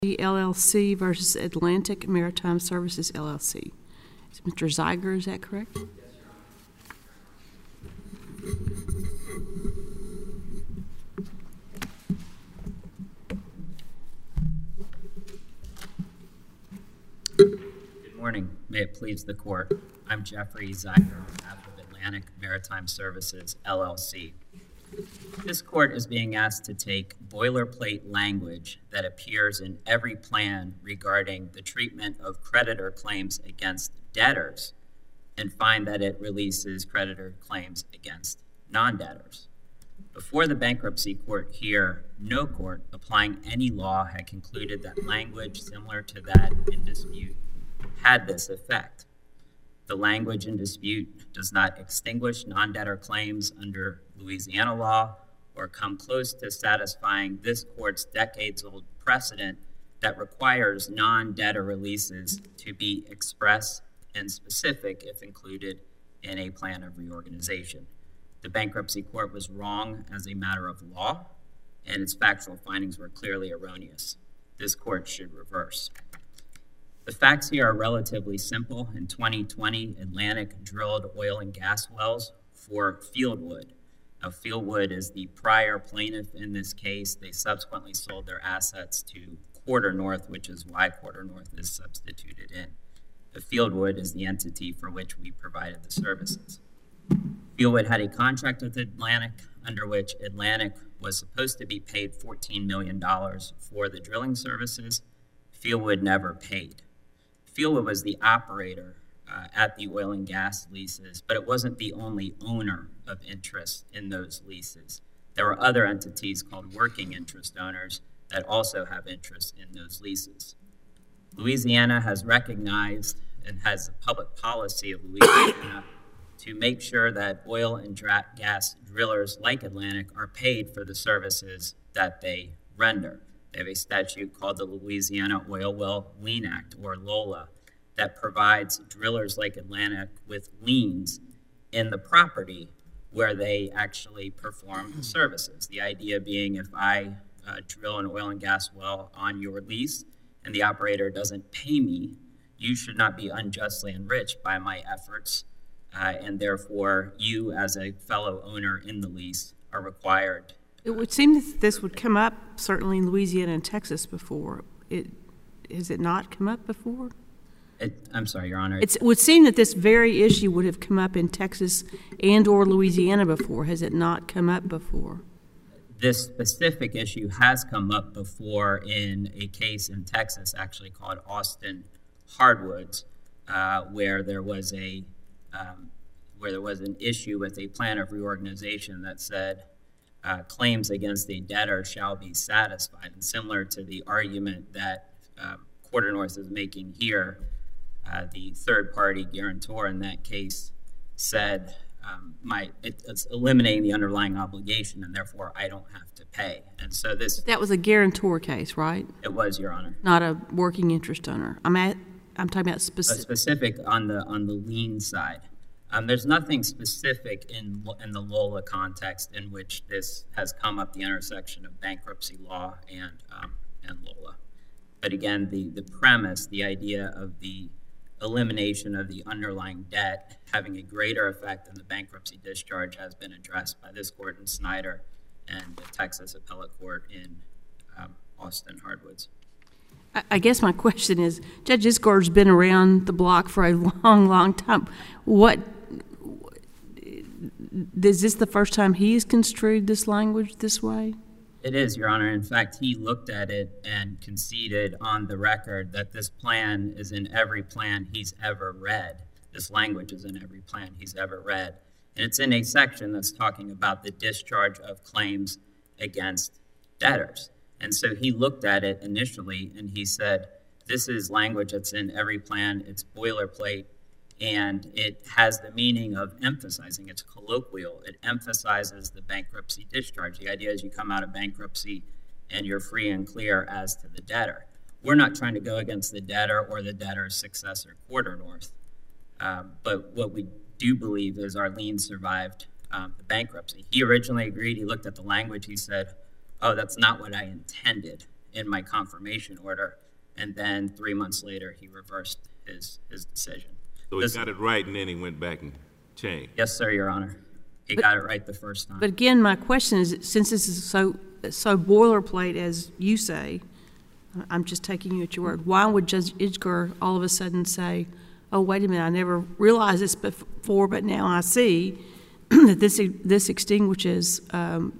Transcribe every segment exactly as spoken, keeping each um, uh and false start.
L L C versus Atlantic Maritime Services L L C. Is Mister Zeiger, is that correct? Yes, Your Honor. Good morning. May it please the Court. I'm Jeffrey Zeiger on behalf of Atlantic Maritime Services L L C. This court is being asked to take boilerplate language that appears in every plan regarding the treatment of creditor claims against debtors and find that it releases creditor claims against non-debtors. Before the bankruptcy court here, no court applying any law had concluded that language similar to that in dispute had this effect. The language in dispute does not extinguish non-debtor claims under Louisiana law or come close to satisfying this court's decades-old precedent that requires non-debtor releases to be express and specific if included in a plan of reorganization. The bankruptcy court was wrong as a matter of law, and its factual findings were clearly erroneous. This court should reverse. The facts here are relatively simple. In twenty twenty, Atlantic drilled oil and gas wells for Fieldwood. Now, Fieldwood is the prior plaintiff in this case. They subsequently sold their assets to Quarter North, which is why Quarter North is substituted in. The Fieldwood is the entity for which we provided the services. Fieldwood had a contract with Atlantic under which Atlantic was supposed to be paid fourteen million dollars for the drilling services. Fieldwood never paid. Fieldwood was the operator uh, at the oil and gas leases, but it wasn't the only owner of interest in those leases. There were other entities called working interest owners that also have interest in those leases. Louisiana has recognized and has a public policy of Louisiana to make sure that oil and dra- gas drillers like Atlantic are paid for the services that they render. They have a statute called the Louisiana Oil Well Lien Act, or LOLA, that provides drillers like Atlantic with liens in the property where they actually perform the services. The idea being if I uh, drill an oil and gas well on your lease and the operator doesn't pay me, you should not be unjustly enriched by my efforts, uh, and therefore you as a fellow owner in the lease are required. It would seem that this would come up certainly in Louisiana and Texas before. It, has it not come up before? It, I'm sorry, Your Honor. It's, it would seem that this very issue would have come up in Texas and or Louisiana before. Has it not come up before? This specific issue has come up before in a case in Texas actually called Austin Hardwoods, uh, where there was a um, where there was an issue with a plan of reorganization that said Uh, claims against a debtor shall be satisfied. And similar to the argument that um, Quarter North is making here, uh, the third-party guarantor in that case said, um, my, it, it's eliminating the underlying obligation, and therefore I don't have to pay. And so this... That was a guarantor case, right? It was, Your Honor. Not a working interest owner. I'm, at, I'm talking about specific... Specific on the, on the lien side. Um, there's nothing specific in in the LOLA context in which this has come up, the intersection of bankruptcy law and um, and LOLA. But again, the, the premise, the idea of the elimination of the underlying debt having a greater effect than the bankruptcy discharge has been addressed by this court in Snyder and the Texas Appellate Court in um, Austin Hardwoods. I guess my question is, Judge Isgard's been around the block for a long, long time. What, is this the first time he's construed this language this way? It is, Your Honor. In fact, he looked at it and conceded on the record that this plan is in every plan he's ever read. This language is in every plan he's ever read. And it's in a section that's talking about the discharge of claims against debtors. And so he looked at it initially and he said, this is language that's in every plan, it's boilerplate, and it has the meaning of emphasizing, it's colloquial, it emphasizes the bankruptcy discharge. The idea is you come out of bankruptcy and you're free and clear as to the debtor. We're not trying to go against the debtor or the debtor's successor, Quarter North. Um, but what we do believe is our lien survived um, the bankruptcy. He originally agreed, he looked at the language, he said, oh, that's not what I intended. in my confirmation order, and then three months later, he reversed his, his decision. So he This- got it right, and then he went back and changed. Yes, sir, Your Honor. He got it right the first time. But again, my question is, since this is so, so boilerplate, as you say, I'm just taking you at your word, why would Judge Idgar all of a sudden say, oh, wait a minute, I never realized this before, but now I see that this, this extinguishes um,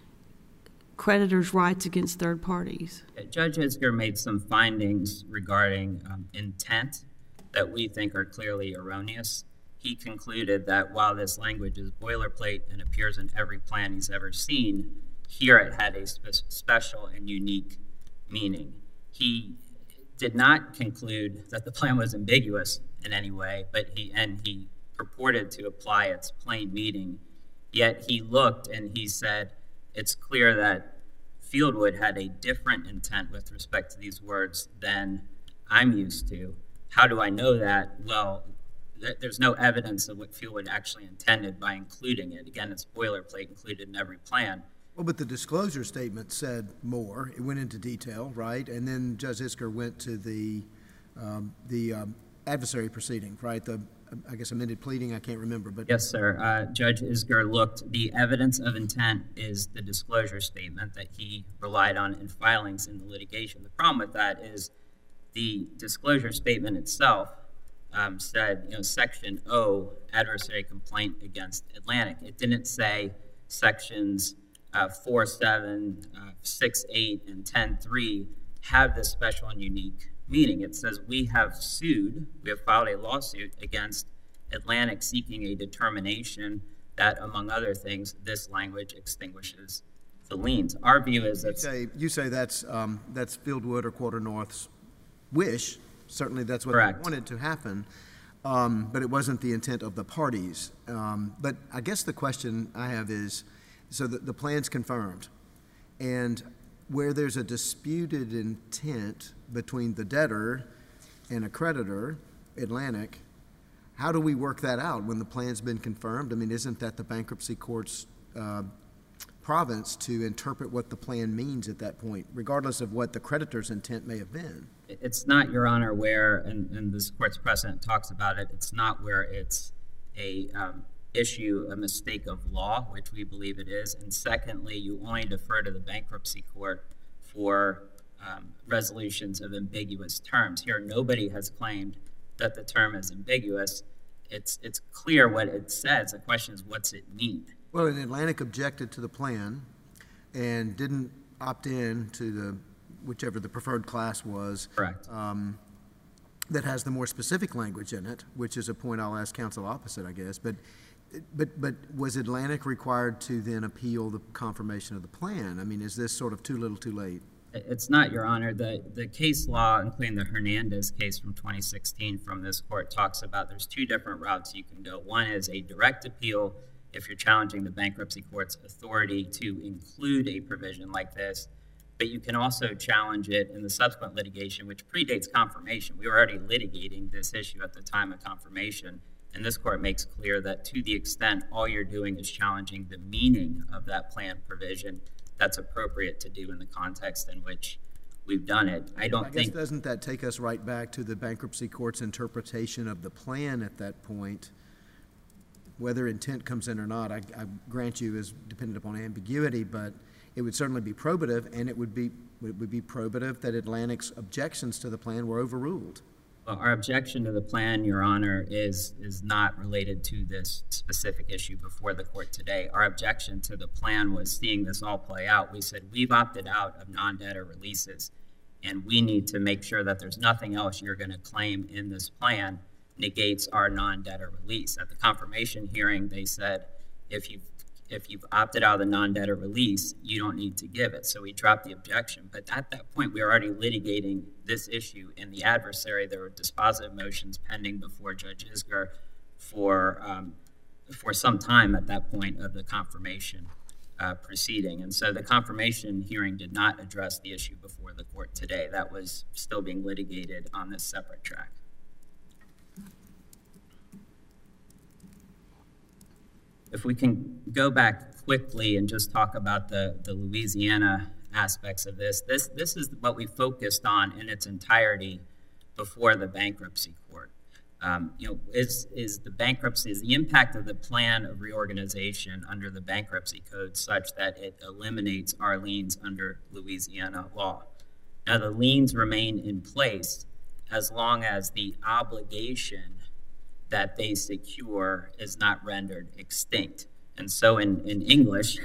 creditors' rights against third parties? Judge Isger made some findings regarding um, intent that we think are clearly erroneous. He concluded that while this language is boilerplate and appears in every plan he's ever seen, here it had a spe special and unique meaning. He did not conclude that the plan was ambiguous in any way, but he and he purported to apply its plain meaning. Yet he looked and he said, it's clear that Fieldwood had a different intent with respect to these words than I'm used to. How do I know that? Well, th there's no evidence of what Fieldwood actually intended by including it. Again, it's boilerplate included in every plan. Well, but the disclosure statement said more. It went into detail, right? And then Judge Isger went to the um, the um, adversary proceeding, right? The, I guess, amended pleading. I can't remember, but Yes, sir. Uh, Judge Isger looked. The evidence of intent is the disclosure statement that he relied on in filings in the litigation. The problem with that is the disclosure statement itself um, said, you know, Section O, adversary complaint against Atlantic. It didn't say sections uh, four, seven, uh, six, eight, and ten, three have this special and unique meaning. It says we have sued, we have filed a lawsuit against Atlantic seeking a determination that, among other things, this language extinguishes the liens. Our view is you that say, you say that's, um, that's Fieldwood or Quarter North's wish. Certainly that's what Correct. they wanted to happen, um, but it wasn't the intent of the parties. Um, but I guess the question I have is, so the, the plan's confirmed, and where there's a disputed intent between the debtor and a creditor, Atlantic, how do we work that out when the plan's been confirmed? I mean, isn't that the bankruptcy court's uh, province to interpret what the plan means at that point, regardless of what the creditor's intent may have been? it's not, Your Honor, where, and, and this court's precedent talks about it, it's not where it's a um, issue, a mistake of law, which we believe it is. And secondly, you only defer to the bankruptcy court for um, resolutions of ambiguous terms. Here, nobody has claimed that the term is ambiguous. It's, it's clear what it says. The question is, what's it mean? Well, and Atlantic objected to the plan and didn't opt in to the, whichever the preferred class was. Correct. Um, that has the more specific language in it, which is a point I'll ask counsel opposite, I guess. But, but, but was Atlantic required to then appeal the confirmation of the plan? I mean, is this sort of too little too late? It's not, Your Honor. The, the case law, including the Hernandez case from twenty sixteen from this court, talks about there's two different routes you can go. One is a direct appeal if you're challenging the bankruptcy court's authority to include a provision like this, but you can also challenge it in the subsequent litigation, which predates confirmation. We were already litigating this issue at the time of confirmation, and this court makes clear that to the extent all you're doing is challenging the meaning of that plan provision, that's appropriate to do in the context in which we've done it. I don't I think— guess doesn't that take us right back to the bankruptcy court's interpretation of the plan at that point? Whether intent comes in or not, I, I grant you, is dependent upon ambiguity, but it would certainly be probative, and it would be, it would be probative that Atlantic's objections to the plan were overruled. Well, our objection to the plan, Your Honor, is, is not related to this specific issue before the court today. Our objection to the plan was seeing this all play out. We said we've opted out of non-debtor releases, and we need to make sure that there's nothing else you're going to claim in this plan negates our non-debtor release. At the confirmation hearing, they said if you've if you've opted out of the non-debtor release, you don't need to give it. So we dropped the objection. But at that point, we were already litigating this issue in the adversary. There were dispositive motions pending before Judge Isger for, um, for some time at that point of the confirmation uh, proceeding. And so the confirmation hearing did not address the issue before the court today. That was still being litigated on this separate track. If we can go back quickly and just talk about the, the Louisiana aspects of this. This, this is what we focused on in its entirety before the bankruptcy court. Um, you know, is, is the bankruptcy, is the impact of the plan of reorganization under the bankruptcy code such that it eliminates our liens under Louisiana law. Now, the liens remain in place as long as the obligation that they secure is not rendered extinct. And so in, in English,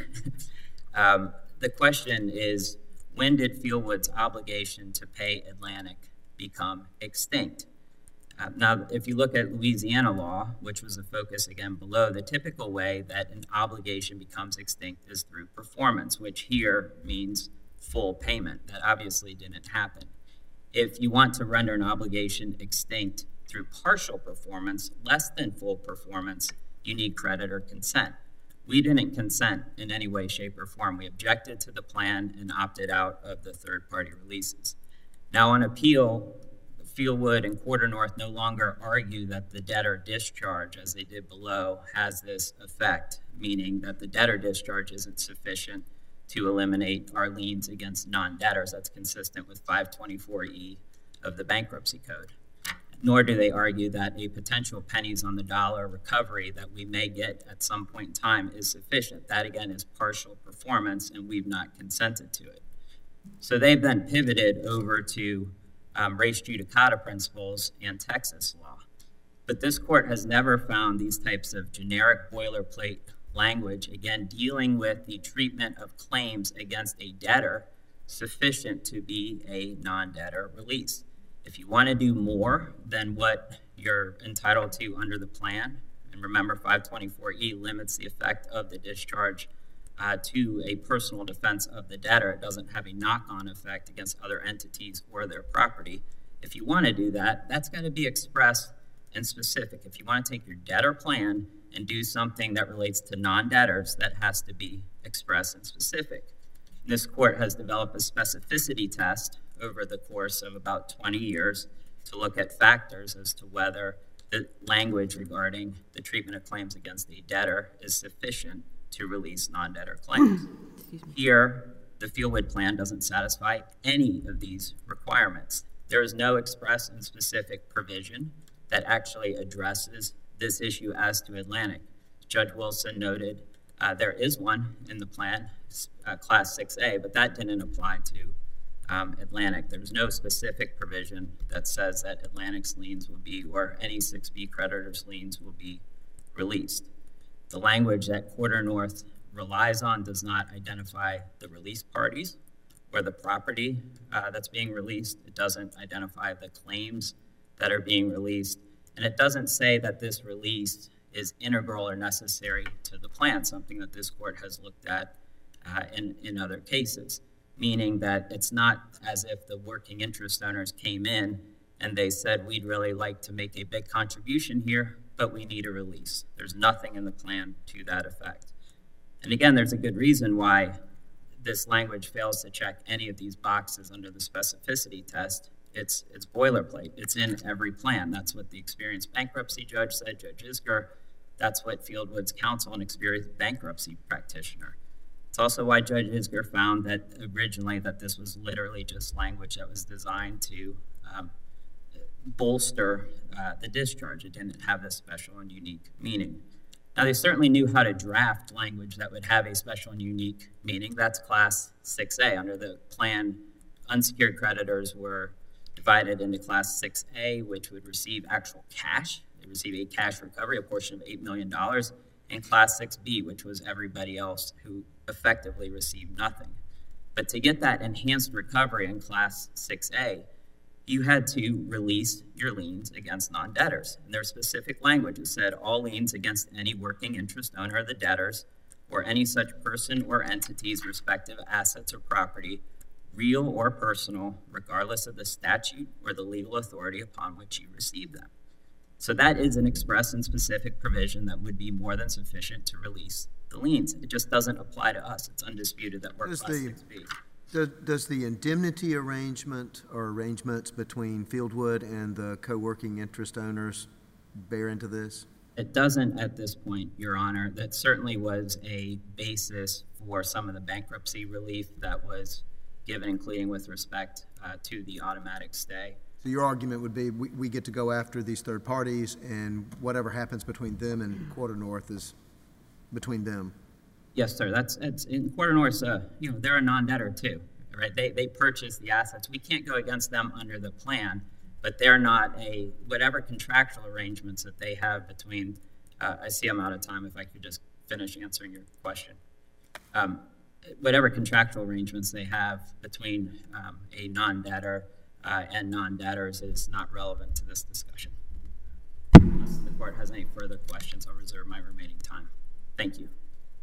um, the question is, when did Fieldwood's obligation to pay Atlantic become extinct? Uh, now, if you look at Louisiana law, which was the focus again below, the typical way that an obligation becomes extinct is through performance, which here means full payment. That obviously didn't happen. If you want to render an obligation extinct through partial performance, less than full performance, you need creditor consent. We didn't consent in any way, shape, or form. We objected to the plan and opted out of the third-party releases. Now, on appeal, Fieldwood and Quarter North no longer argue that the debtor discharge, as they did below, has this effect, meaning that the debtor discharge isn't sufficient to eliminate our liens against non-debtors. That's consistent with five twenty-four E of the Bankruptcy Code. Nor do they argue that a potential pennies on the dollar recovery that we may get at some point in time is sufficient. That, again, is partial performance, and we've not consented to it. So they've then pivoted over to um, res judicata principles and Texas law. But this court has never found these types of generic boilerplate language, again, dealing with the treatment of claims against a debtor sufficient to be a non-debtor release. If you want to do more than what you're entitled to under the plan, and remember five twenty-four E limits the effect of the discharge uh, to a personal defense of the debtor. It doesn't have a knock-on effect against other entities or their property. If you want to do that, that's got to be expressed and specific. If you want to take your debtor plan and do something that relates to non-debtors, that has to be expressed and specific. This court has developed a specificity test over the course of about twenty years to look at factors as to whether the language regarding the treatment of claims against the debtor is sufficient to release non-debtor claims. Here, the Fieldwood plan doesn't satisfy any of these requirements. There is no express and specific provision that actually addresses this issue as to Atlantic. Judge Wilson noted uh, there is one in the plan, uh, Class six A, but that didn't apply to um, Atlantic. There's no specific provision that says that Atlantic's liens will be, or any six B creditor's liens will be released. The language that Quarter North relies on does not identify the release parties or the property uh, that's being released. It doesn't identify the claims that are being released. And it doesn't say that this release is integral or necessary to the plan, something that this court has looked at uh, in, in other cases, meaning that it's not as if the working interest owners came in and they said, we'd really like to make a big contribution here, but we need a release. There's nothing in the plan to that effect. And again, there's a good reason why this language fails to check any of these boxes under the specificity test. It's, it's boilerplate. It's in every plan. That's what the experienced bankruptcy judge said, Judge Isger. That's what Fieldwood's counsel, an experienced bankruptcy practitioner. It's also why Judge Isger found that originally that this was literally just language that was designed to um, bolster uh, the discharge. It didn't have this special and unique meaning. Now, they certainly knew how to draft language that would have a special and unique meaning. That's Class six A. Under the plan, unsecured creditors were divided into Class six A, which would receive actual cash. They receive a cash recovery, a portion of eight million dollars, and Class six B, which was everybody else who effectively received nothing. But to get that enhanced recovery in Class six A, you had to release your liens against non-debtors. And their specific language it said all liens against any working interest owner of the debtors or any such person or entity's respective assets or property, real or personal, regardless of the statute or the legal authority upon which you receive them. So that is an express and specific provision that would be more than sufficient to release the liens. It just doesn't apply to us. It's undisputed that we're Does Class the- six B. Does, does the indemnity arrangement or arrangements between Fieldwood and the co-working interest owners bear into this? It doesn't at this point, Your Honor. That certainly was a basis for some of the bankruptcy relief that was given, including with respect uh, to the automatic stay. So your argument would be, we, we get to go after these third parties, and whatever happens between them and Quarter North is between them. Yes, sir. That's it's in Quarter North. Uh, you know, they're a non-debtor too, right? They they purchase the assets. We can't go against them under the plan, but they're not a whatever contractual arrangements that they have between. Uh, I see I'm out of time. If I could just finish answering your question. Um, whatever contractual arrangements they have between um, a non-debtor uh, and non-debtors is not relevant to this discussion. Unless the court has any further questions, I'll reserve my remaining time. Thank you.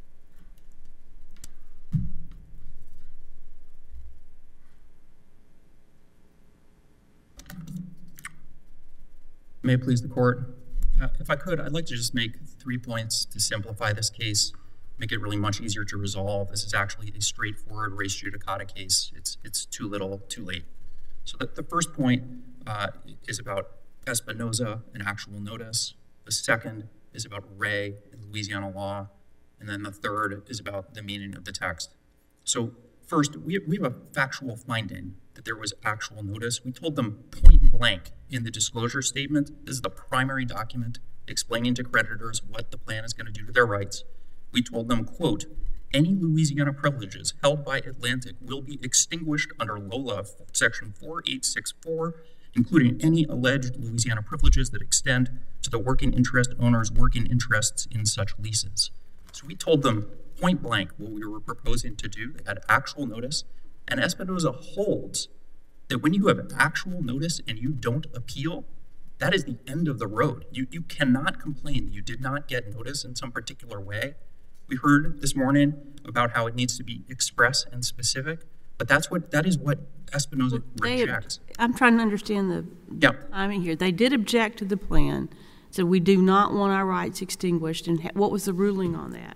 May it please the court. Uh, if I could, I'd like to just make three points to simplify this case, make it really much easier to resolve. This is actually a straightforward res judicata case. It's, it's too little, too late. So the, the first point uh, is about Espinoza and actual notice. The second is about Ray and Louisiana law. And then the third is about the meaning of the text. So first, we have, we have a factual finding that there was actual notice. We told them point blank in the disclosure statement, this is the primary document explaining to creditors what the plan is going to do to their rights. We told them, quote, any Louisiana privileges held by Atlantic will be extinguished under LOLA section four eight six four, including any alleged Louisiana privileges that extend to the working interest owners' working interests in such leases. So we told them point blank what we were proposing to do. They had actual notice, and Espinoza holds that when you have actual notice and you don't appeal, that is the end of the road. You, you cannot complain that you did not get notice in some particular way. We heard this morning about how it needs to be express and specific, but that's what that is what Espinoza They, rejects. I'm trying to understand the Yeah. timing here. They did object to the plan, said we do not want our rights extinguished, and ha- what was the ruling on that?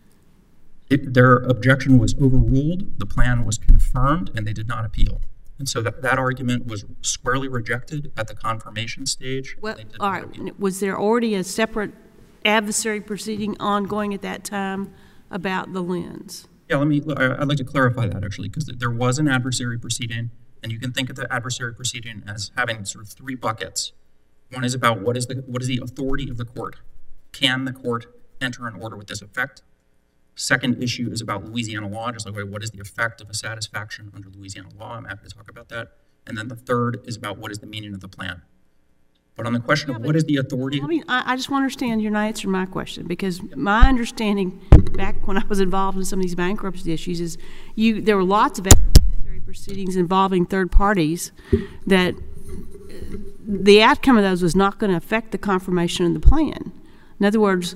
It, their objection was overruled, the plan was confirmed, and they did not appeal. And so that, that argument was squarely rejected at the confirmation stage. Well, They did all not appeal. right, was there already a separate adversary proceeding ongoing at that time about the lens? Yeah, let me, I- I'd like to clarify that actually, because there was an adversary proceeding, and you can think of the adversary proceeding as having sort of three buckets. One is about what is the, what is the authority of the court? Can the court enter an order with this effect? Second issue is about Louisiana law, just like what is the effect of a satisfaction under Louisiana law? I'm happy to talk about that. And then the third is about what is the meaning of the plan. But on the question Yeah, of but- what is the authority, I mean, I, I just want to understand, you're not answering my question, because my understanding back when I was involved in some of these bankruptcy issues is you, there were lots of adversary proceedings involving third parties that uh, the outcome of those was not going to affect the confirmation of the plan. In other words,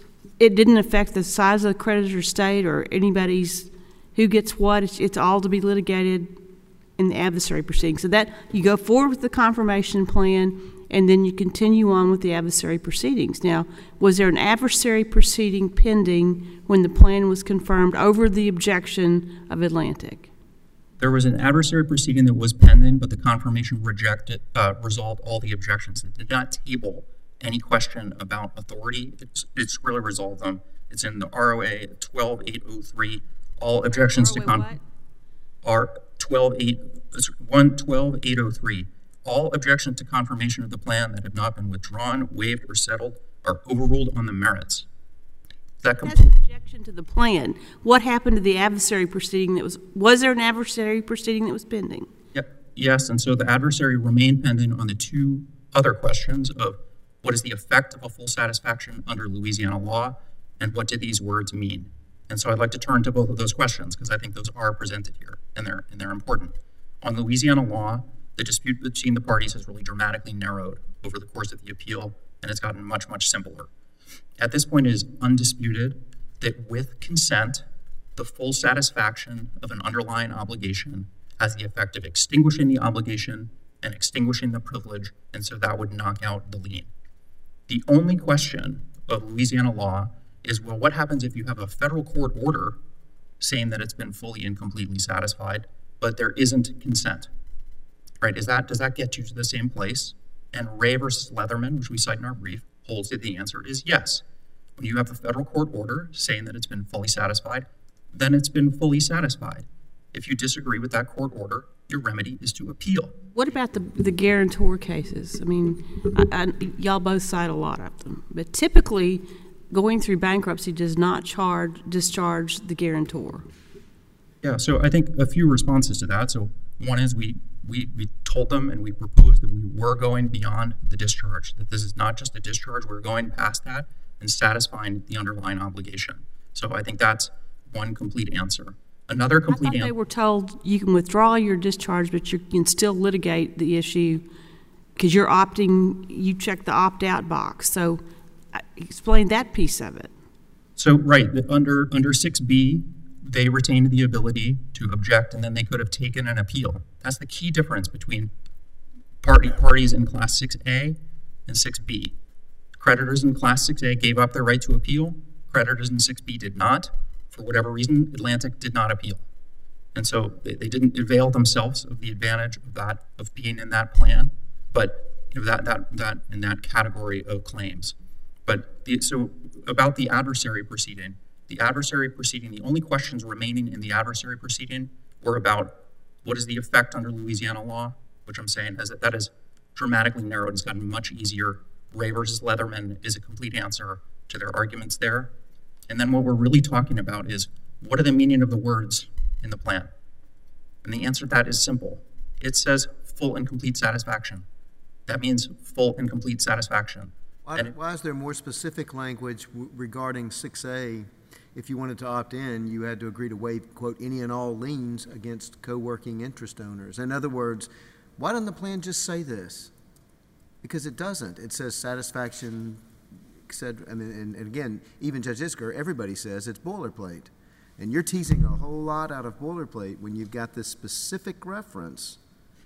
it didn't affect the size of the creditor's estate or anybody's who gets what. It's, it's all to be litigated in the adversary proceeding. So that you go forward with the confirmation plan, and then you continue on with the adversary proceedings. Now, was there an adversary proceeding pending when the plan was confirmed over the objection of Atlantic? there was an adversary proceeding that was pending, but the confirmation rejected, uh, resolved all the objections. It did not table any question about authority. It's, it's really resolved them. It's in the R O A twelve eight oh three. All objections to con are twelve eight one twelve eight oh three. All objections to confirmation of the plan that have not been withdrawn, waived, or settled are overruled on the merits. Is that That's complete? an objection to the plan. What happened to the adversary proceeding that was, was there an adversary proceeding that was pending? Yep. Yes, and so the adversary remained pending on the two other questions of what is the effect of a full satisfaction under Louisiana law, and what do these words mean? And so I'd like to turn to both of those questions because I think those are presented here and they're, and they're important. On Louisiana law, the dispute between the parties has really dramatically narrowed over the course of the appeal, and it's gotten much, much simpler. At this point, it is undisputed that with consent, the full satisfaction of an underlying obligation has the effect of extinguishing the obligation and extinguishing the privilege, and so that would knock out the lien. The only question of Louisiana law is, well, what happens if you have a federal court order saying that it's been fully and completely satisfied, but there isn't consent? Right? Is that, does that get you to the same place? And Ray versus Leatherman, which we cite in our brief, holds that the answer is yes. When you have a federal court order saying that it's been fully satisfied, then it's been fully satisfied. If you disagree with that court order, your remedy is to appeal. What about the, the guarantor cases? I mean, I, I, y'all both cite a lot of them, but typically going through bankruptcy does not charge, discharge the guarantor. Yeah, so I think a few responses to that. So one is we, we, we told them and we proposed that we were going beyond the discharge, that this is not just a discharge, we're going past that and satisfying the underlying obligation. So I think that's one complete answer. Another complete I thought answer. they were told you can withdraw your discharge, but you can still litigate the issue because you're opting, you check the opt-out box. So uh, explain that piece of it. So, right, the, under, under six B, they retained the ability to object, and then they could have taken an appeal. That's the key difference between party parties in Class six A and six B. Creditors in Class six A gave up their right to appeal. Creditors in six B did not. For whatever reason, Atlantic did not appeal. And so they, they didn't avail themselves of the advantage of that, of being in that plan, but you know, that, that, that, in that category of claims. But the, so about the adversary proceeding, the adversary proceeding, the only questions remaining in the adversary proceeding were about what is the effect under Louisiana law, which I'm saying is that that is dramatically narrowed. It's gotten much easier. Ray versus Leatherman is a complete answer to their arguments there. And then what we're really talking about is what are the meaning of the words in the plan? And the answer to that is simple. It says full and complete satisfaction. That means full and complete satisfaction. Why, and it, why is there more specific language w regarding six A? If you wanted to opt in, you had to agree to waive, quote, any and all liens against co-working interest owners. In other words, why doesn't the plan just say this? Because it doesn't. It says satisfaction, said, I mean, and, and again, even Judge Isger, everybody says it's boilerplate. And you're teasing a whole lot out of boilerplate when you've got this specific reference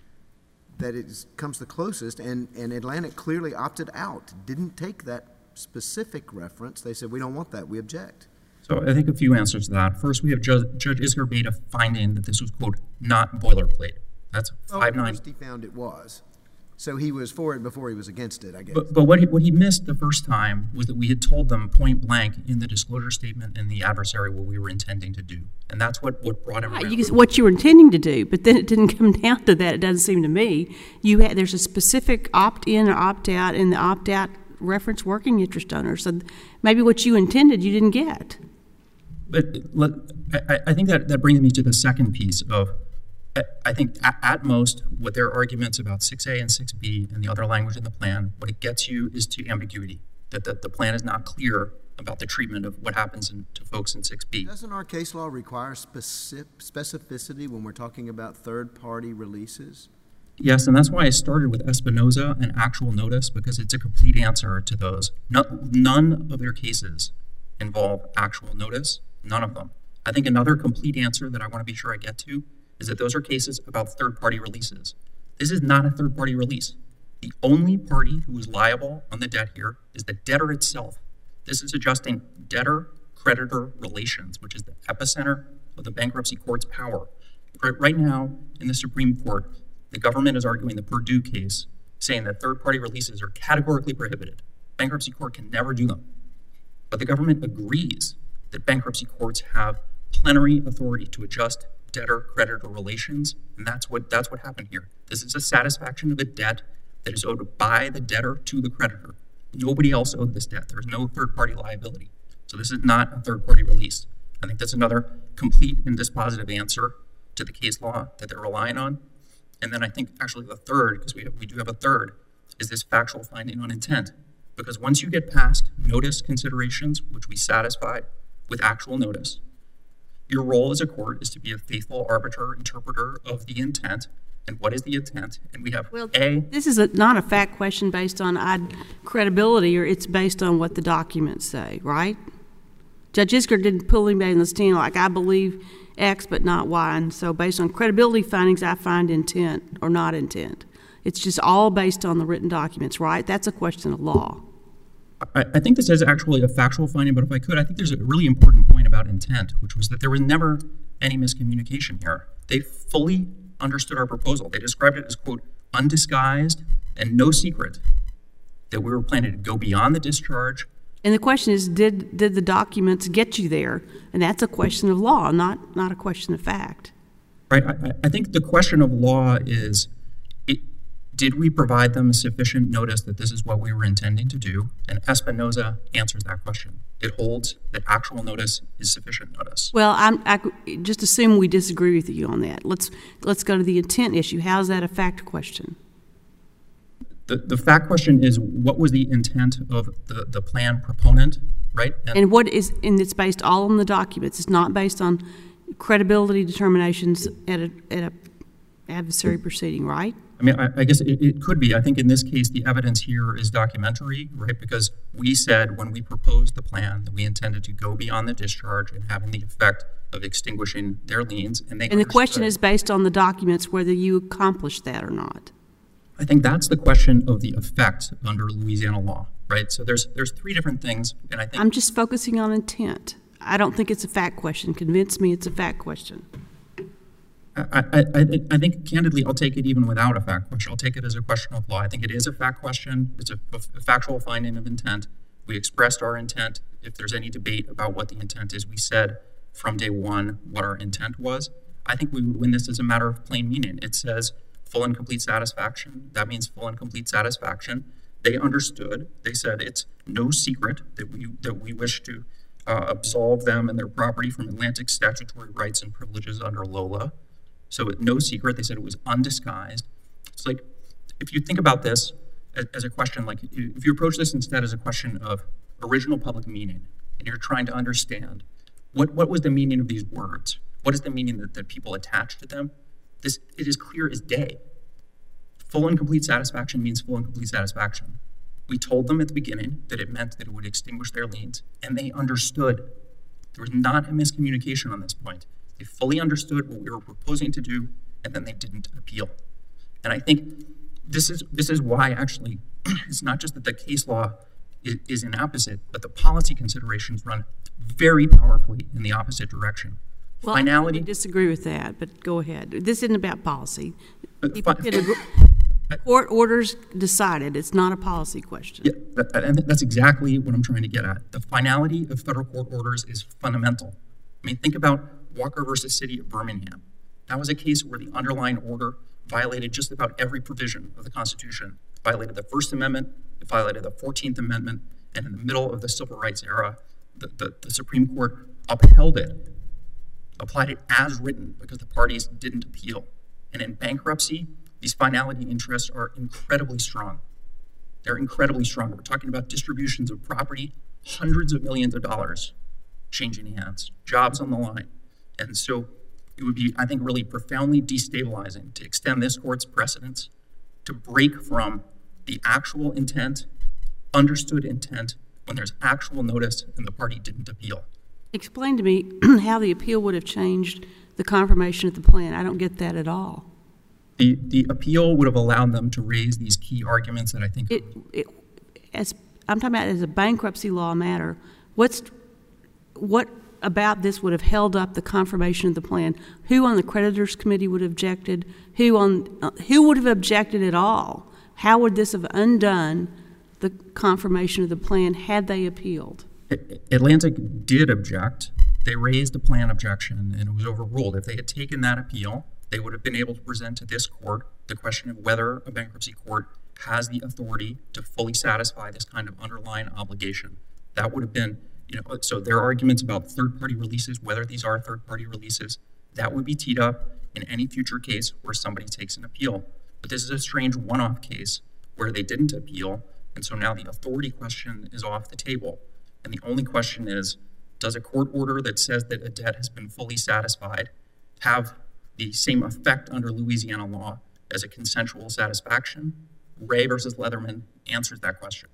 that it is, comes the closest, and, and Atlantic clearly opted out, didn't take that specific reference. They said, we don't want that, we object. So I think a few answers to that. First, we have Judge, Judge Isger made a finding that this was, quote, not boilerplate. That's five nine. Oh, first he found it was. So he was for it before he was against it, I guess. But, but what, he, what he missed the first time was that we had told them point blank in the disclosure statement and the adversary what we were intending to do. And that's what, what brought him Right, around. you, what you were intending to do, but then it didn't come down to that, it doesn't seem to me. You had, there's a specific opt-in or opt-out in the opt-out reference working interest owner. So maybe what you intended you didn't get. But let, I, I think that, that brings me to the second piece of, I think at, at most, what their arguments about six A and six B and the other language in the plan, what it gets you is to ambiguity, that the, the plan is not clear about the treatment of what happens in, to folks in six B. Doesn't our case law require specific, specificity when we're talking about third-party releases? Yes, and that's why I started with Espinoza and actual notice, because it's a complete answer to those. No, none of their cases involve actual notice, none of them. I think another complete answer that I want to be sure I get to is that those are cases about third-party releases. This is not a third-party release. The only party who is liable on the debt here is the debtor itself. This is adjusting debtor-creditor relations, which is the epicenter of the bankruptcy court's power. Right now, in the Supreme Court, the government is arguing the Purdue case, saying that third-party releases are categorically prohibited. Bankruptcy court can never do them. But the government agrees that bankruptcy courts have plenary authority to adjust debtor-creditor relations, and that's what that's what happened here. This is a satisfaction of a debt that is owed by the debtor to the creditor. Nobody else owed this debt. There is no third-party liability. So this is not a third-party release. I think that's another complete and dispositive answer to the case law that they're relying on. And then I think actually the third, because we, we do have a third, is this factual finding on intent. Because once you get past notice considerations, which we satisfied with actual notice, your role as a court is to be a faithful arbiter, interpreter of the intent. And what is the intent? And we have Well, A. This is a, not a fact question based on I'd credibility, or it's based on what the documents say, right? Judge Isger didn't pull anybody in the stand like, I believe X but not Y. And so based on credibility findings, I find intent or not intent. It's just all based on the written documents, right? That's a question of law. I, I think this is actually a factual finding, but if I could, I think there's a really important point about intent, which was that there was never any miscommunication here. They fully understood our proposal. They described it as, quote, undisguised and no secret, that we were planning to go beyond the discharge. And the question is, did did the documents get you there? And that's a question of law, not not a question of fact. Right. I, I think the question of law is, it, did we provide them sufficient notice that this is what we were intending to do? And Espinoza answers that question. It holds that actual notice is sufficient notice. Well, I'm, I just assume we disagree with you on that. Let's let's go to the intent issue. How's that a fact question? The, the fact question is, what was the intent of the, the plan proponent, right? And, And what is, and it's based all on the documents. It's not based on credibility determinations at a, at a adversary proceeding, right? I mean, I, I guess it, it could be. I think in this case, the evidence here is documentary, right? Because we said when we proposed the plan that we intended to go beyond the discharge and having the effect of extinguishing their liens. And they And the question understood. is based on the documents whether you accomplished that or not. I think that's the question of the effect under Louisiana law, right? So there's there's three different things, and I think I'm just focusing on intent. I don't think it's a fact question. Convince me it's a fact question. I, I, I, I think candidly, I'll take it even without a fact question. I'll take it as a question of law. I think it is a fact question. It's a, a factual finding of intent. We expressed our intent. If there's any debate about what the intent is, we said from day one what our intent was. I think we would win this as a matter of plain meaning. It says full and complete satisfaction. That means full and complete satisfaction. They understood. They said it's no secret that we that we wish to uh, absolve them and their property from Atlantic statutory rights and privileges under LOLA. So no secret. They said it was undisguised. It's like, if you think about this as, as a question, like if you approach this instead as a question of original public meaning, and you're trying to understand what, what was the meaning of these words? What is the meaning that, that people attach to them? This, it is clear as day. Full and complete satisfaction means full and complete satisfaction. We told them at the beginning that it meant that it would extinguish their liens, and they understood. There was not a miscommunication on this point. They fully understood what we were proposing to do, and then they didn't appeal. And I think this is this is why actually it's not just that the case law is, is inapposite, but the policy considerations run very powerfully in the opposite direction. Well, Finality. I disagree with that, but go ahead. This isn't about policy. Uh, People fi- can agree. Court orders decided. It's not a policy question. Yeah, that, and that's exactly what I'm trying to get at. The finality of federal court orders is fundamental. I mean, think about Walker versus City of Birmingham. That was a case where the underlying order violated just about every provision of the Constitution. It violated the First Amendment, it violated the fourteenth Amendment, and in the middle of the Civil Rights era, the, the, the Supreme Court upheld it, applied it as written because the parties didn't appeal. And in bankruptcy, these finality interests are incredibly strong. They're incredibly strong. We're talking about distributions of property, hundreds of millions of dollars changing hands, jobs on the line. And so it would be, I think, really profoundly destabilizing to extend this court's precedence to break from the actual intent, understood intent, when there's actual notice and the party didn't appeal. Explain to me how the appeal would have changed the confirmation of the plan. I don't get that at all. The, the appeal would have allowed them to raise these key arguments that I think It, it, as I'm talking about as a bankruptcy law matter, what's what about this would have held up the confirmation of the plan? Who on the creditors committee would have objected? Who on uh, who would have objected at all? How would this have undone the confirmation of the plan had they appealed? Atlantic did object. They raised a plan objection and it was overruled. If they had taken that appeal, they would have been able to present to this court the question of whether a bankruptcy court has the authority to fully satisfy this kind of underlying obligation. That would have been, you know, so there are arguments about third-party releases, whether these are third-party releases. That would be teed up in any future case where somebody takes an appeal. But this is a strange one-off case where they didn't appeal, and so now the authority question is off the table. And the only question is, does a court order that says that a debt has been fully satisfied have the same effect under Louisiana law as a consensual satisfaction? Ray versus Leatherman answers that question.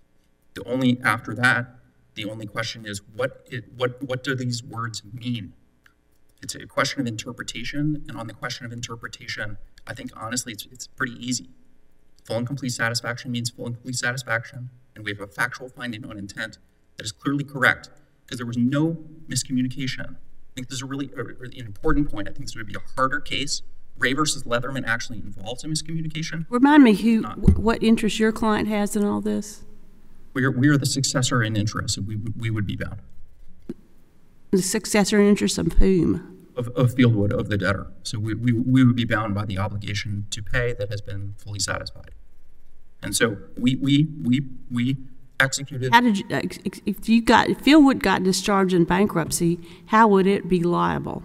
The only, after that, the only question is, what, it, what, what do these words mean? It's a question of interpretation, and on the question of interpretation, I think honestly it's, it's pretty easy. Full and complete satisfaction means full and complete satisfaction, and we have a factual finding on intent that is clearly correct, because there was no miscommunication. I think this is a really a, an important point. I think this would be a harder case. Ray versus Leatherman actually involves a miscommunication. Remind me who, what interest your client has in all this? We are, we are the successor in interest, so we, we would be bound. The successor in interest of whom? Of, of Fieldwood, of the debtor. So we, we, we would be bound by the obligation to pay that has been fully satisfied. And so we, we, we, we executed. How did you, uh, if you got, if Fieldwood got discharged in bankruptcy, how would it be liable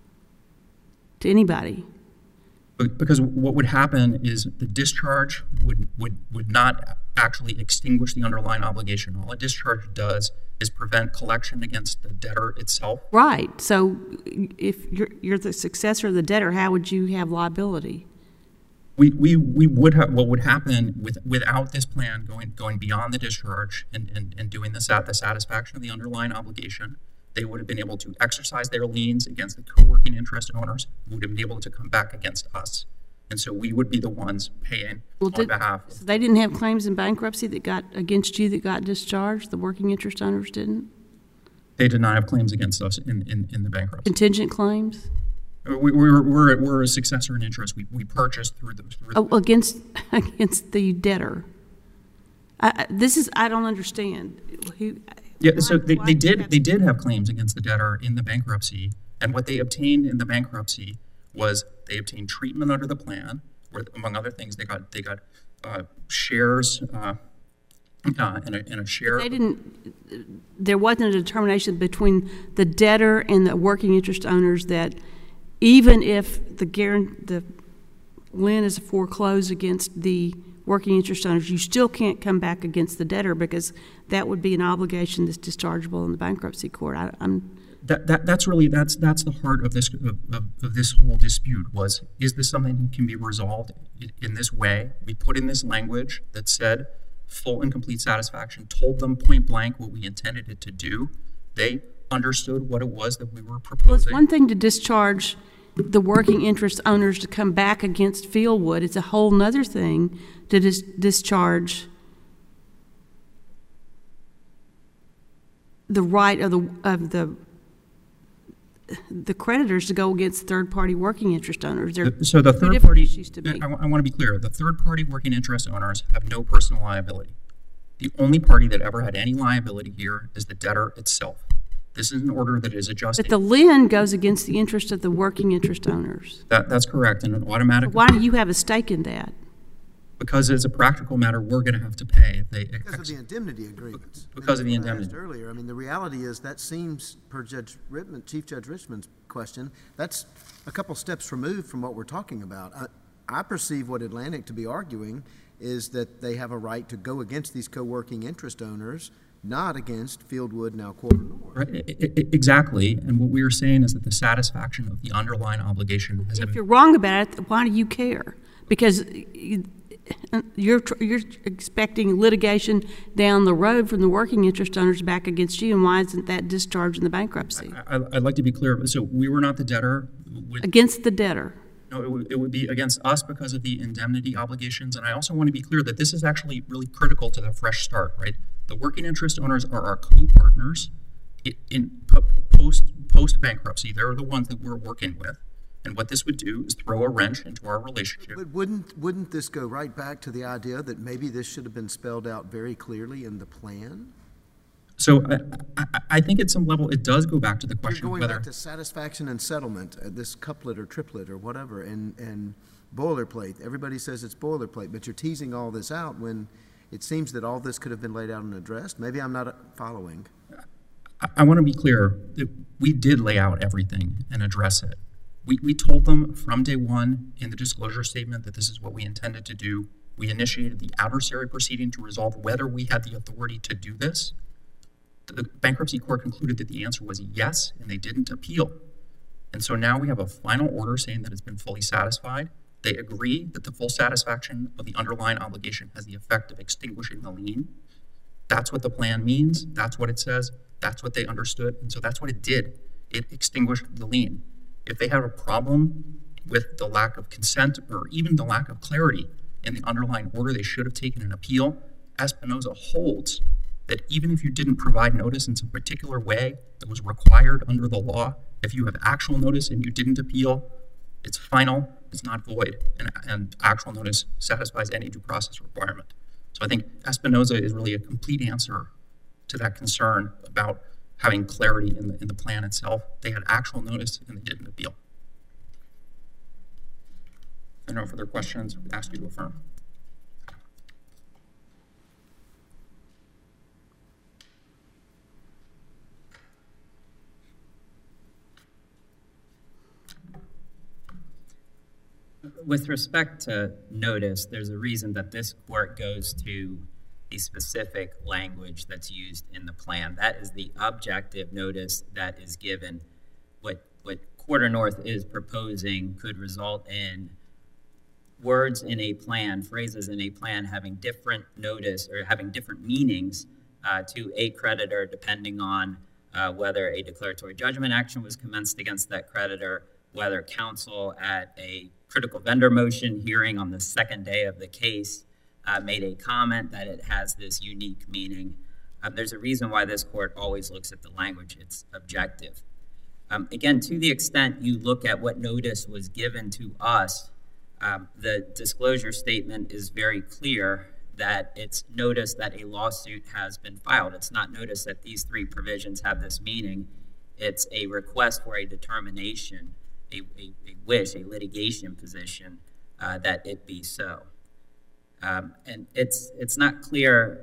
to anybody? Because what would happen is the discharge would, would, would not actually extinguish the underlying obligation. All a discharge does is prevent collection against the debtor itself. Right. So if you're, you're the successor of the debtor, how would you have liability? We, we, we would have, what would happen with, without this plan going, going beyond the discharge and, and, and doing this at the satisfaction of the underlying obligation, they would have been able to exercise their liens against the co-working interest owners, who would have been able to come back against us. And so we would be the ones paying well, on did, behalf. So they didn't have claims in bankruptcy that got against you that got discharged? The working interest owners didn't? They did not have claims against us in, in, in the bankruptcy. Contingent claims? We, we're, we're, we're a successor in interest. We, we purchased through the... Through oh, against, against the debtor. I, I, this is, I don't understand. Who, yeah, why, so they, they did have, they did have claims against the debtor in the bankruptcy, and what they obtained in the bankruptcy was they obtained treatment under the plan, where, among other things, they got they got uh, shares uh, uh, and, a, and a share. They didn't. There wasn't a determination between the debtor and the working interest owners that even if the guarant the lien is foreclosed against the working interest owners, you still can't come back against the debtor because that would be an obligation that's dischargeable in the bankruptcy court. I, I'm. That, that that's really that's that's the heart of this of, of, of this whole dispute was, is this something that can be resolved in, in this way? We put in this language that said full and complete satisfaction, told them point blank what we intended it to do. They understood what it was that we were proposing. Well, it's one thing to discharge the working interest owners to come back against Fieldwood. It's a whole nother thing to dis discharge the right of the of the the creditors to go against third-party working interest owners. They're so the third party, to I, I want to be clear, the third-party working interest owners have no personal liability. The only party that ever had any liability here is the debtor itself. This is an order that is adjusted. But the lien goes against the interest of the working interest owners. That, that's correct, and an automatic... So why do you have a stake in that? Because as a practical matter, we're going to have to pay if they... Because of the indemnity agreements. Because of the I asked indemnity. earlier, I mean, the reality is that seems, per Judge Rittman, Chief Judge Richmond's question, that's a couple steps removed from what we're talking about. I, I perceive what Atlantic to be arguing is that they have a right to go against these co-working interest owners, not against Fieldwood, now Quarter North. Right, I, I, exactly, and what we are saying is that the satisfaction of the underlying obligation has... If you're wrong about it, why do you care? Because you, You're, you're expecting litigation down the road from the working interest owners back against you, and why isn't that discharged in the bankruptcy? I, I, I'd like to be clear. So we were not the debtor. With, against the debtor. No, it would, it would be against us because of the indemnity obligations. And I also want to be clear that this is actually really critical to the fresh start, right? The working interest owners are our co-partners in, in post, post bankruptcy. They're the ones that we're working with. And what this would do is throw a wrench into our relationship. But wouldn't, wouldn't this go right back to the idea that maybe this should have been spelled out very clearly in the plan? So I, I, I think at some level it does go back to the question You're going of whether... back to satisfaction and settlement, uh, this couplet or triplet or whatever, and, and boilerplate. Everybody says it's boilerplate, but you're teasing all this out when it seems that all this could have been laid out and addressed. Maybe I'm not following. I, I want to be clear that we did lay out everything and address it. We, we told them from day one in the disclosure statement that this is what we intended to do. We initiated the adversary proceeding to resolve whether we had the authority to do this. The bankruptcy court concluded that the answer was yes, and they didn't appeal. And so now we have a final order saying that it's been fully satisfied. They agree that the full satisfaction of the underlying obligation has the effect of extinguishing the lien. That's what the plan means. That's what it says. That's what they understood. And so that's what it did. It extinguished the lien. If they have a problem with the lack of consent or even the lack of clarity in the underlying order, they should have taken an appeal. Espinoza holds that even if you didn't provide notice in some particular way that was required under the law, if you have actual notice and you didn't appeal, it's final, it's not void, and, and actual notice satisfies any due process requirement. So I think Espinoza is really a complete answer to that concern about having clarity in the, in the plan itself. They had actual notice and they didn't appeal. If there are no further questions, I would ask you to affirm. With respect to notice, there's a reason that this court goes to the specific language that's used in the plan. That is the objective notice that is given. What, what Quarter North is proposing could result in words in a plan, phrases in a plan having different notice or having different meanings uh, to a creditor depending on uh, whether a declaratory judgment action was commenced against that creditor, whether counsel at a critical vendor motion hearing on the second day of the case uh, made a comment that it has this unique meaning. Uh, there's a reason why this court always looks at the language. It's objective. Um, again, to the extent you look at what notice was given to us, um, the disclosure statement is very clear that it's notice that a lawsuit has been filed. It's not notice that these three provisions have this meaning. It's a request for a determination, a, a, a wish, a litigation position uh, that it be so. Um, and it's, it's not clear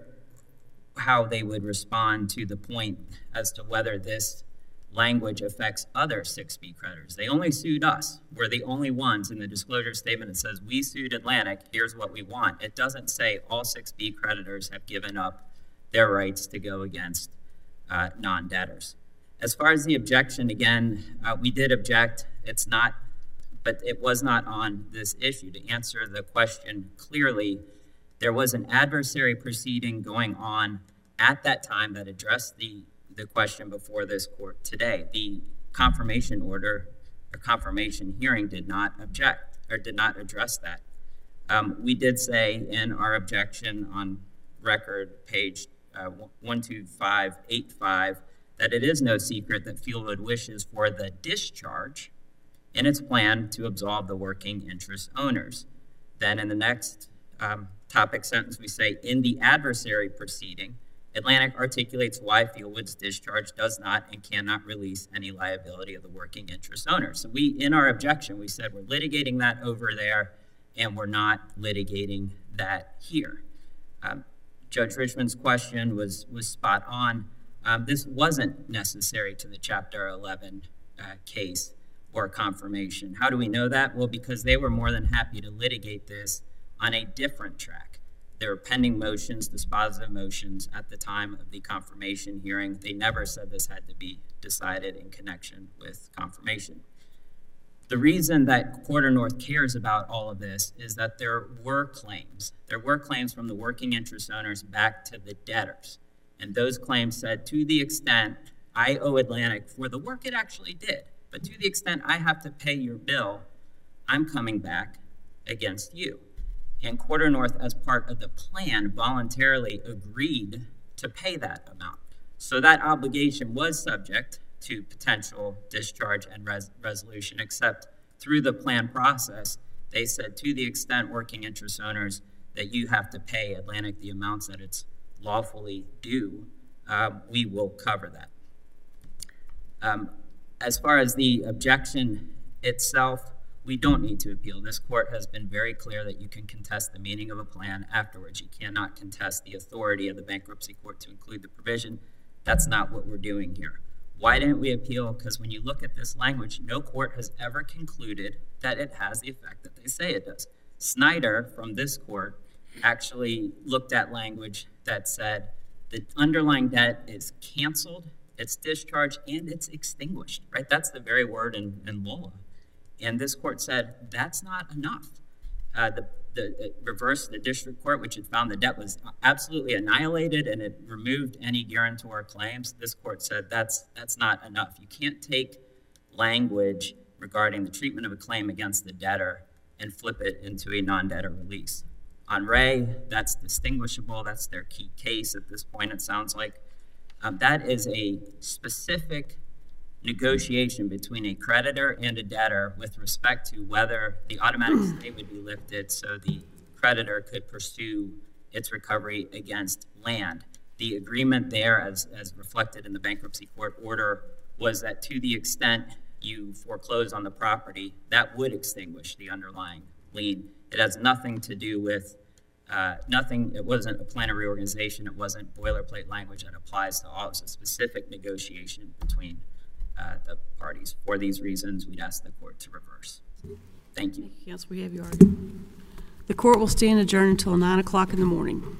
how they would respond to the point as to whether this language affects other six B creditors. They only sued us. We're the only ones in the disclosure statement that says we sued Atlantic, here's what we want. It doesn't say all six B creditors have given up their rights to go against uh, non-debtors. As far as the objection, again, uh, we did object. It's not, but it was not on this issue. To answer the question clearly, there was an adversary proceeding going on at that time that addressed the, the question before this court today. The confirmation order or confirmation hearing did not object or did not address that. Um, we did say in our objection on record, page uh, one two five eight five, that it is no secret that Fieldwood wishes for the discharge in its plan to absolve the working interest owners. Then in the next um, topic sentence, we say, in the adversary proceeding, Atlantic articulates why Fieldwood's discharge does not and cannot release any liability of the working interest owners. So we, in our objection, we said we're litigating that over there and we're not litigating that here. Um, Judge Richmond's question was, was spot on. Um, this wasn't necessary to the Chapter eleven uh, case or confirmation. How do we know that? Well, because they were more than happy to litigate this on a different track. There were pending motions, dispositive motions at the time of the confirmation hearing. They never said this had to be decided in connection with confirmation. The reason that Quarter North cares about all of this is that there were claims. There were claims from the working interest owners back to the debtors. And those claims said, to the extent I owe Atlantic for the work it actually did, but to the extent I have to pay your bill, I'm coming back against you. And Quarter North, as part of the plan, voluntarily agreed to pay that amount. So that obligation was subject to potential discharge and res resolution, except through the plan process, they said, to the extent working interest owners that you have to pay Atlantic the amounts that it's lawfully due, um, we will cover that. Um, as far as the objection itself, we don't need to appeal. This court has been very clear that you can contest the meaning of a plan afterwards. You cannot contest the authority of the bankruptcy court to include the provision. That's not what we're doing here. Why didn't we appeal? Because when you look at this language, no court has ever concluded that it has the effect that they say it does. Snyder, from this court, actually looked at language that said the underlying debt is canceled, it's discharged, and it's extinguished, right? That's the very word in, in Lola. And this court said that's not enough. Uh, the, the it reversed the district court, which had found the debt was absolutely annihilated and it removed any guarantor claims. This court said that's, that's not enough. You can't take language regarding the treatment of a claim against the debtor and flip it into a non-debtor release. On Ray, that's distinguishable. That's their key case at this point, it sounds like. Um, that is a specific negotiation between a creditor and a debtor with respect to whether the automatic stay would be lifted so the creditor could pursue its recovery against land. The agreement there, as, as reflected in the bankruptcy court order, was that to the extent you foreclose on the property, that would extinguish the underlying lien. It has nothing to do with, uh, nothing, it wasn't a plan of reorganization, it wasn't boilerplate language that applies to all. It's a specific negotiation between uh, the parties. For these reasons, we'd ask the court to reverse. Thank you. Thank you, counsel. We have your argument. The court will stand adjourned until nine o'clock in the morning.